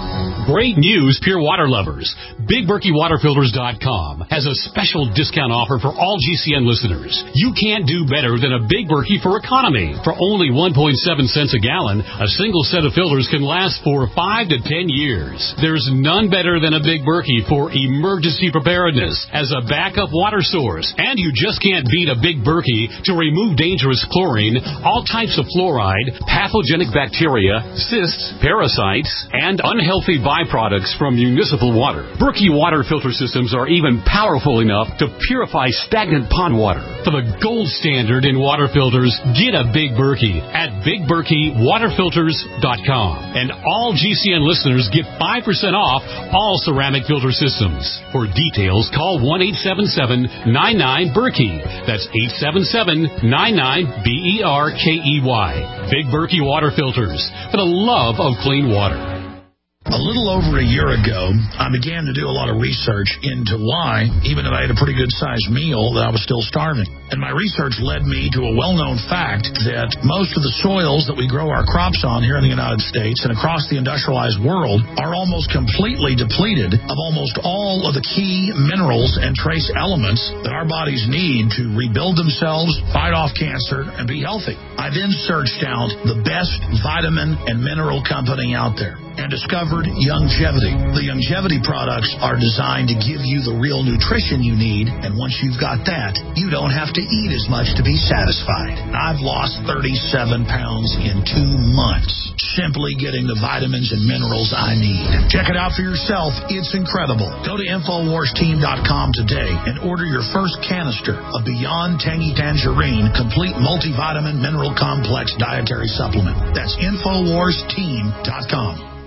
Great news, Pure Water lovers. Big Berkey Water Filters dot com has a special discount offer for all G C N listeners. You can't do better than a Big Berkey for economy. For only one point seven cents a gallon, a single set of filters can last for five to ten years. There's none better than a Big Berkey for emergency preparedness as a backup water source. And you just can't beat a Big Berkey to remove dangerous chlorine, all types of fluoride, pathogenic bacteria, cysts, parasites, and unhealthy byproducts from municipal water. Berkey water filter systems are even powerful enough to purify stagnant pond water. For the gold standard in water filters, get a Big Berkey at Big Berkey Water Filters dot com. And all G C N listeners get five percent off all ceramic filter systems. For details, call one eight seven seven, nine nine, Berkey. That's eight seven seven, nine nine, B E R K E Y. Big Berkey Water Filters, for the love of clean water. A little over a year ago, I began to do a lot of research into why, even if I had a pretty good-sized meal, that I was still starving. And my research led me to a well-known fact that most of the soils that we grow our crops on here in the United States and across the industrialized world are almost completely depleted of almost all of the key minerals and trace elements that our bodies need to rebuild themselves, fight off cancer, and be healthy. I then searched out the best vitamin and mineral company out there and discovered Youngevity. The Youngevity products are designed to give you the real nutrition you need, and once you've got that, you don't have to eat as much to be satisfied. I've lost thirty-seven pounds in two months, simply getting the vitamins and minerals I need. Check it out for yourself. It's incredible. Go to Infowars Team dot com today and order your first canister of Beyond Tangy Tangerine Complete Multivitamin Mineral Complex Dietary Supplement. That's Infowars Team dot com.